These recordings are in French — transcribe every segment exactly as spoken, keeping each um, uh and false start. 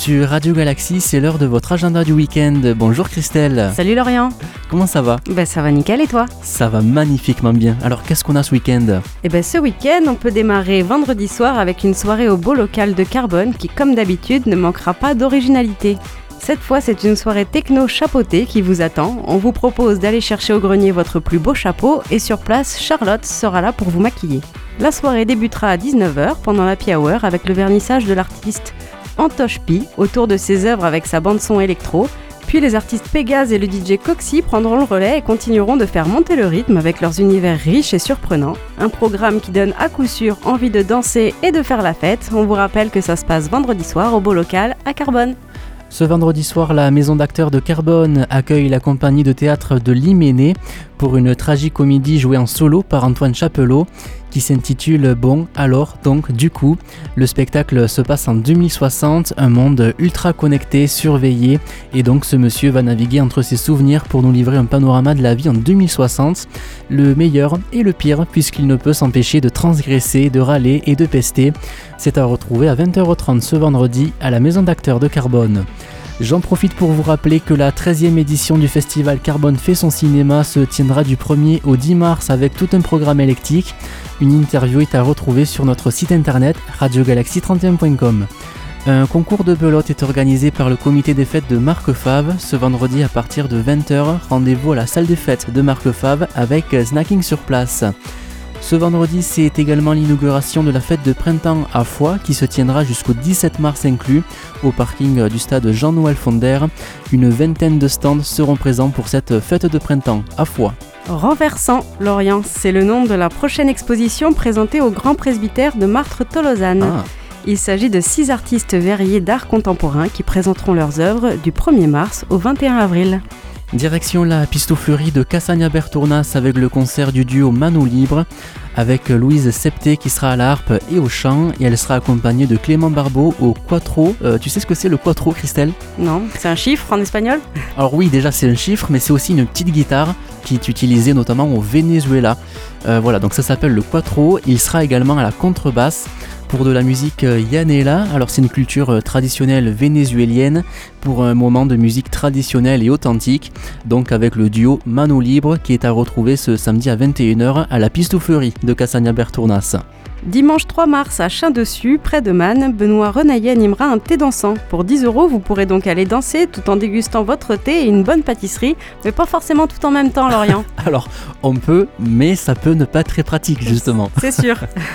sur Radio Galaxy, c'est l'heure de votre agenda du week-end. Bonjour Christelle. Salut Lorient. Comment ça va ? Ben ça va nickel et toi ? Ça va magnifiquement bien. Alors qu'est-ce qu'on a ce week-end ? Eh ben ce week-end, on peut démarrer vendredi soir avec une soirée au beau local de Carbone qui, comme d'habitude, ne manquera pas d'originalité. Cette fois, c'est une soirée techno chapeautée qui vous attend. On vous propose d'aller chercher au grenier votre plus beau chapeau et sur place, Charlotte sera là pour vous maquiller. La soirée débutera à dix-neuf heures pendant l'happy hour avec le vernissage de l'artiste Antoche Pi autour de ses œuvres avec sa bande-son électro. Puis les artistes Pégase et le D J Coxy prendront le relais et continueront de faire monter le rythme avec leurs univers riches et surprenants. Un programme qui donne à coup sûr envie de danser et de faire la fête. On vous rappelle que ça se passe vendredi soir au beau local à Carbone. Ce vendredi soir, la maison d'acteurs de Carbone accueille la compagnie de théâtre de l'Hyménée pour une tragicomédie jouée en solo par Antoine Chapelot qui s'intitule Bon, alors, donc, du coup. Le spectacle se passe en deux mille soixante, un monde ultra connecté, surveillé, et donc ce monsieur va naviguer entre ses souvenirs pour nous livrer un panorama de la vie en deux mille soixante, le meilleur et le pire, puisqu'il ne peut s'empêcher de transgresser, de râler et de pester. C'est à retrouver à vingt heures trente ce vendredi à la maison d'acteurs de Carbone. J'en profite pour vous rappeler que la treizième édition du festival Carbone fait son cinéma se tiendra du premier au dix mars avec tout un programme électique. Une interview est à retrouver sur notre site internet radio galaxy trente et un point com. Un concours de belote est organisé par le comité des fêtes de Marquefave. Ce vendredi à partir de vingt heures, rendez-vous à la salle des fêtes de Marquefave avec snacking sur place. Ce vendredi, c'est également l'inauguration de la fête de printemps à Foix qui se tiendra jusqu'au dix-sept mars inclus au parking du stade Jean-Noël Fonder. Une vingtaine de stands seront présents pour cette fête de printemps à Foix. Renversant, Lorient, c'est le nom de la prochaine exposition présentée au Grand Presbytère de Martre-Tolosane. Ah. Il s'agit de six artistes verriers d'art contemporain qui présenteront leurs œuvres du premier mars au vingt et un avril. Direction la Pistofleurie de Cassagna-Bertournas avec le concert du duo Mano Libre avec Louise Septé qui sera à la harpe et au chant et elle sera accompagnée de Clément Barbeau au quattro. Euh, tu sais ce que c'est le quattro, Christelle ? Non, c'est un chiffre en espagnol ? Alors oui, déjà c'est un chiffre, mais c'est aussi une petite guitare qui est utilisée notamment au Venezuela. Euh, voilà, donc ça s'appelle le quattro. Il sera également à la contrebasse. Pour de la musique Yanela, alors c'est une culture traditionnelle vénézuélienne pour un moment de musique traditionnelle et authentique, donc avec le duo Mano Libre qui est à retrouver ce samedi à vingt et une heures à la Pistofleurie de Cassagna-Bertournas. Dimanche trois mars à Chien-Dessus, près de Man, Benoît Renaillet animera un thé dansant. Pour dix euros, vous pourrez donc aller danser tout en dégustant votre thé et une bonne pâtisserie, mais pas forcément tout en même temps, Lorient. Alors, on peut, mais ça peut ne pas être très pratique, justement. C'est sûr.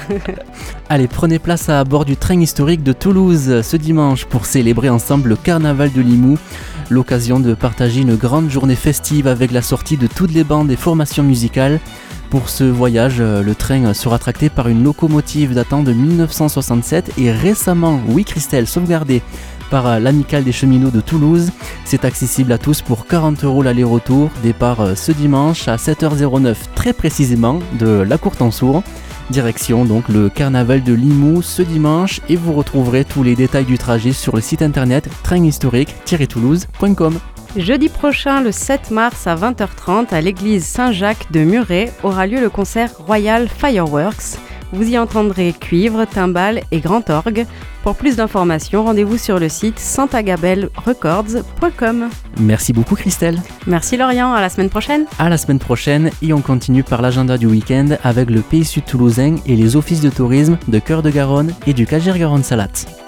Allez, prenez place à bord du train historique de Toulouse ce dimanche pour célébrer ensemble le carnaval de Limoux. L'occasion de partager une grande journée festive avec la sortie de toutes les bandes et formations musicales. Pour ce voyage, le train sera tracté par une locomotive datant de dix-neuf cent soixante-sept et récemment, oui Christelle, sauvegardée par l'Amicale des cheminots de Toulouse. C'est accessible à tous pour quarante euros l'aller-retour. Départ ce dimanche à sept heures neuf très précisément de la Courtensour. Direction donc le carnaval de Limoux ce dimanche et vous retrouverez tous les détails du trajet sur le site internet train historique tiret toulouse point com. Jeudi prochain, le sept mars à vingt heures trente, à l'église Saint-Jacques de Muret, aura lieu le concert Royal Fireworks. Vous y entendrez cuivre, timbales et grand orgue. Pour plus d'informations, rendez-vous sur le site santagabel records point com. Merci beaucoup Christelle. Merci Lorient, à la semaine prochaine. À la semaine prochaine et on continue par l'agenda du week-end avec le Pays Sud Toulousain et les offices de tourisme de Cœur de Garonne et du Cager-Garonne-Salat.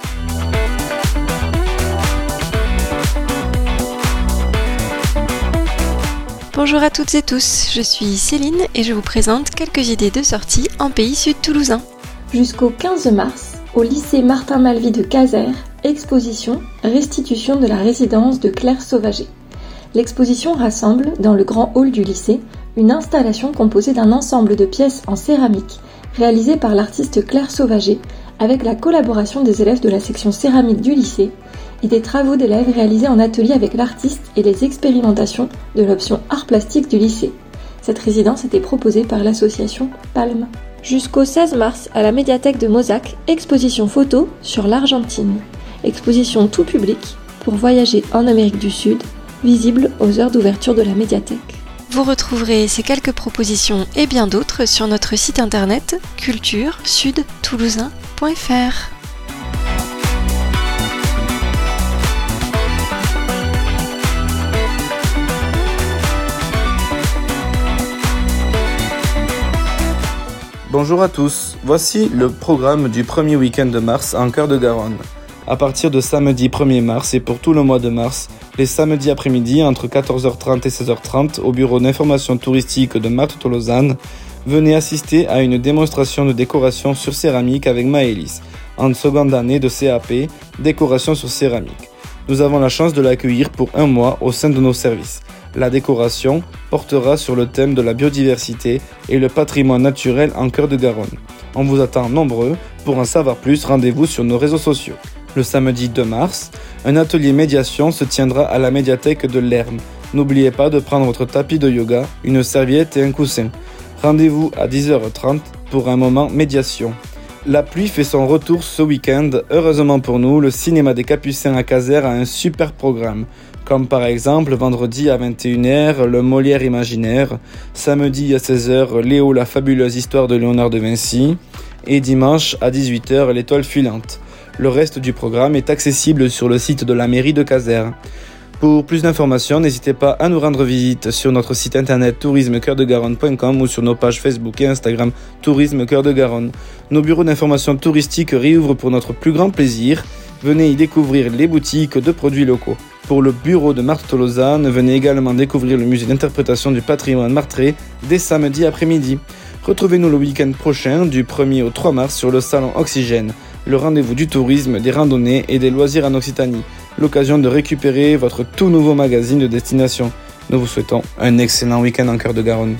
Bonjour à toutes et tous, je suis Céline et je vous présente quelques idées de sortie en Pays Sud Toulousain. Jusqu'au quinze mars, au lycée Martin Malvy de Caser, exposition Restitution de la résidence de Claire Sauvager. L'exposition rassemble, dans le grand hall du lycée, une installation composée d'un ensemble de pièces en céramique réalisées par l'artiste Claire Sauvager avec la collaboration des élèves de la section céramique du lycée et des travaux d'élèves réalisés en atelier avec l'artiste et les expérimentations de l'option art plastique du lycée. Cette résidence était proposée par l'association Palme. Jusqu'au seize mars, à la médiathèque de Mozac, exposition photo sur l'Argentine. Exposition tout public pour voyager en Amérique du Sud, visible aux heures d'ouverture de la médiathèque. Vous retrouverez ces quelques propositions et bien d'autres sur notre site internet culture sud toulousain point f r. Bonjour à tous, voici le programme du premier week-end de mars en Cœur de Garonne. À partir de samedi premier mars et pour tout le mois de mars, les samedis après-midi entre quatorze heures trente et seize heures trente au bureau d'information touristique de Marthe-Tolosane, venez assister à une démonstration de décoration sur céramique avec Maëlys, en seconde année de C A P, décoration sur céramique. Nous avons la chance de l'accueillir pour un mois au sein de nos services. La décoration portera sur le thème de la biodiversité et le patrimoine naturel en Cœur de Garonne. On vous attend nombreux. Pour en savoir plus, rendez-vous sur nos réseaux sociaux. Le samedi deux mars, un atelier médiation se tiendra à la médiathèque de l'Herme. N'oubliez pas de prendre votre tapis de yoga, une serviette et un coussin. Rendez-vous à dix heures trente pour un moment médiation. La pluie fait son retour ce week-end. Heureusement pour nous, le cinéma des Capucins à Casères a un super programme. Comme par exemple, vendredi à vingt et une heures, le Molière imaginaire. Samedi à seize heures, Léo, la fabuleuse histoire de Léonard de Vinci. Et dimanche à dix-huit heures, l'étoile filante. Le reste du programme est accessible sur le site de la mairie de Casères. Pour plus d'informations, n'hésitez pas à nous rendre visite sur notre site internet tourisme cœur de garonne point com ou sur nos pages Facebook et Instagram Tourisme Cœur de Garonne. Nos bureaux d'information touristique réouvrent pour notre plus grand plaisir. Venez y découvrir les boutiques de produits locaux. Pour le bureau de Marthe-Tolosane, venez également découvrir le musée d'interprétation du patrimoine martrais dès samedi après-midi. Retrouvez-nous le week-end prochain du premier au trois mars sur le salon Oxygène, le rendez-vous du tourisme, des randonnées et des loisirs en Occitanie. L'occasion de récupérer votre tout nouveau magazine de destination. Nous vous souhaitons un excellent week-end en Cœur de Garonne.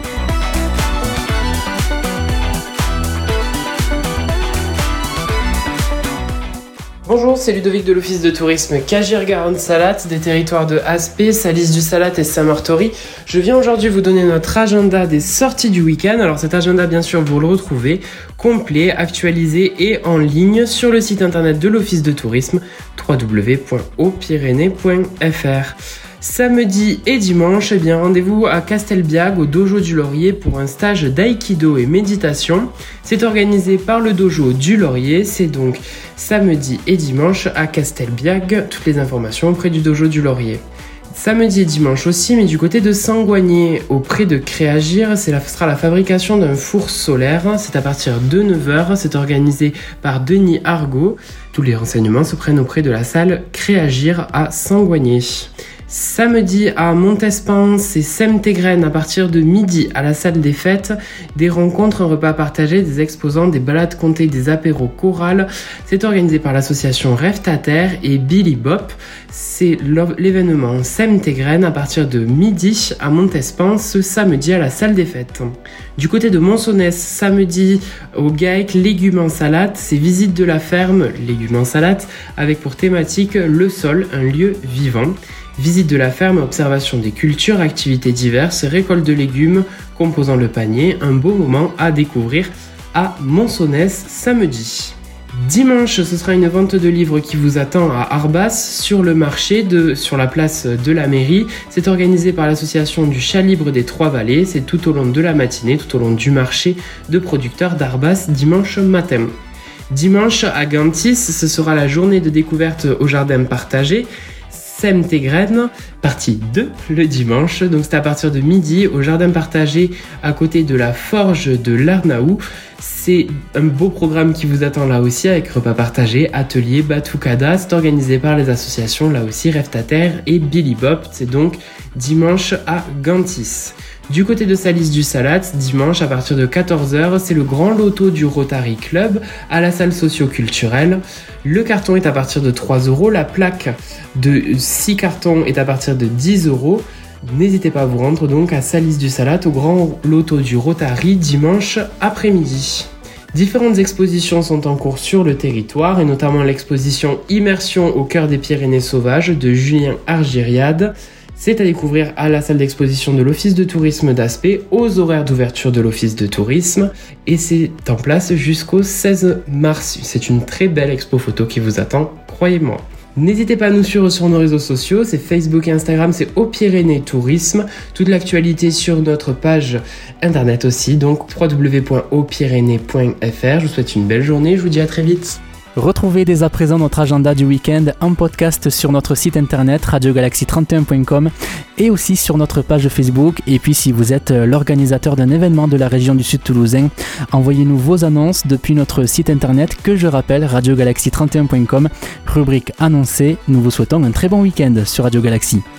Bonjour, c'est Ludovic de l'Office de tourisme Cagir-Garonne-Salat, des territoires de Aspet, Salis-du-Salat et Saint-Martory. Je viens aujourd'hui vous donner notre agenda des sorties du week-end. Alors cet agenda, bien sûr, vous le retrouvez complet, actualisé et en ligne sur le site internet de l'Office de tourisme w w w point haut pyrénées point f r. Samedi et dimanche, eh bien rendez-vous à Castelbiag au Dojo du Laurier pour un stage d'aïkido et méditation. C'est organisé par le Dojo du Laurier, c'est donc samedi et dimanche à Castelbiag. Toutes les informations auprès du Dojo du Laurier. Samedi et dimanche aussi, mais du côté de Sangoigné, auprès de Créagir, c'est la, ce sera la fabrication d'un four solaire. C'est à partir de neuf heures, c'est organisé par Denis Argot. Tous les renseignements se prennent auprès de la salle Créagir à Sangoigné. Samedi à Montespan, c'est Semtegren à partir de midi à la salle des fêtes. Des rencontres, un repas partagé, des exposants, des balades comptées, des apéros chorales. C'est organisé par l'association Rêve ta Terre et Billy Bop. C'est l'événement Semtegren à partir de midi à Montespan ce samedi à la salle des fêtes. Du côté de Monsonès, samedi au GAEC Légumes en salade, c'est visite de la ferme Légumes en salade avec pour thématique le sol, un lieu vivant. Visite de la ferme, observation des cultures, activités diverses, récolte de légumes, composant le panier, un beau moment à découvrir à Monsonès samedi. Dimanche, ce sera une vente de livres qui vous attend à Arbas sur le marché, de, sur la place de la mairie. C'est organisé par l'association du Chat Libre des Trois-Vallées. C'est tout au long de la matinée, tout au long du marché de producteurs d'Arbas dimanche matin. Dimanche à Gantis, ce sera la journée de découverte au jardin partagé. Semtegren, partie deux le dimanche, donc c'est à partir de midi au jardin partagé à côté de la forge de l'Arnaou. C'est un beau programme qui vous attend là aussi avec repas partagés, ateliers, batucada. C'est organisé par les associations là aussi Rêve ta Terre et Billy Bop. C'est donc dimanche à Gantis. Du côté de Salis-du-Salat, dimanche à partir de quatorze heures, c'est le grand loto du Rotary Club à la salle socio-culturelle. Le carton est à partir de trois euros, la plaque de six cartons est à partir de dix euros. N'hésitez pas à vous rendre donc à Salis-du-Salat au grand loto du Rotary dimanche après-midi. Différentes expositions sont en cours sur le territoire et notamment l'exposition Immersion au cœur des Pyrénées sauvages de Julien Argiriade. C'est à découvrir à la salle d'exposition de l'Office de tourisme d'Aspet aux horaires d'ouverture de l'Office de tourisme et c'est en place jusqu'au seize mars. C'est une très belle expo photo qui vous attend, croyez-moi. N'hésitez pas à nous suivre sur nos réseaux sociaux, c'est Facebook et Instagram, c'est Haut Pyrénées Tourisme. Toute l'actualité sur notre page internet aussi, donc w w w point haut pyrénées point f r. Je vous souhaite une belle journée, je vous dis à très vite. Retrouvez dès à présent notre agenda du week-end en podcast sur notre site internet radio galaxie trente et un point com et aussi sur notre page Facebook. Et puis si vous êtes l'organisateur d'un événement de la région du Sud toulousain, envoyez-nous vos annonces depuis notre site internet que je rappelle radio galaxie trente et un point com, rubrique annoncée. Nous vous souhaitons un très bon week-end sur Radio Galaxie.